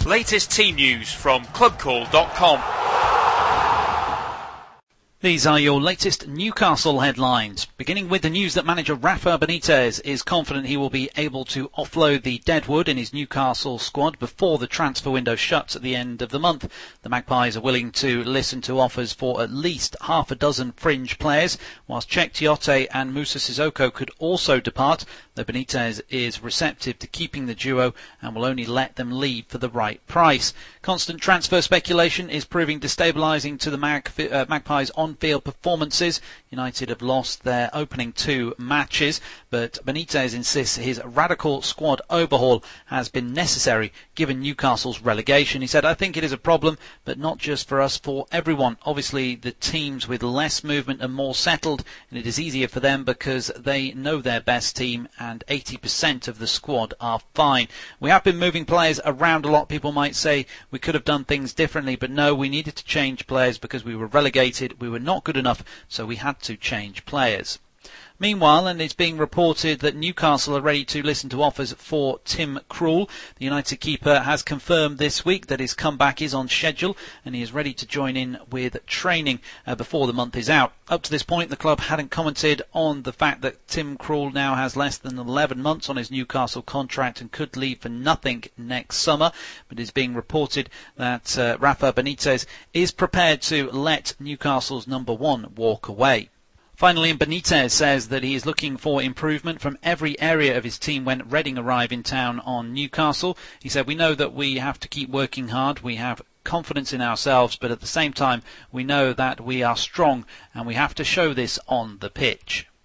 latest team news from clubcall.com. These are your latest Newcastle headlines. Beginning with the news that manager Rafa Benitez is confident he will be able to offload the deadwood in his Newcastle squad before the transfer window shuts at the end of the month. The Magpies are willing to listen to offers for at least half a dozen fringe players, whilst Cheick Tiote and Moussa Sissoko could also depart. The Benitez is receptive to keeping the duo and will only let them leave for the right price. Constant transfer speculation is proving destabilising to the Magpies' on-field performances. United have lost their opening 2 matches, but Benitez insists his radical squad overhaul has been necessary given Newcastle's relegation. He said, "I think it is a problem, but not just for us, for everyone. Obviously, the teams with less movement are more settled, and it is easier for them because they know their best team, and 80% of the squad are fine. We have been moving players around a lot. People might say we could have done things differently, but no, we needed to change players because we were relegated. We were not good enough, so we had to change players." Meanwhile, and it's being reported that Newcastle are ready to listen to offers for Tim Krul. The United keeper has confirmed this week that his comeback is on schedule and he is ready to join in with training before the month is out. Up to this point, the club hadn't commented on the fact that Tim Krul now has less than 11 months on his Newcastle contract and could leave for nothing next summer. But it is being reported that Rafa Benitez is prepared to let Newcastle's number 1 walk away. Finally, Benitez says that he is looking for improvement from every area of his team when Reading arrive in town on Newcastle. He said, "We know that we have to keep working hard. We have confidence in ourselves, but at the same time, we know that we are strong and we have to show this on the pitch."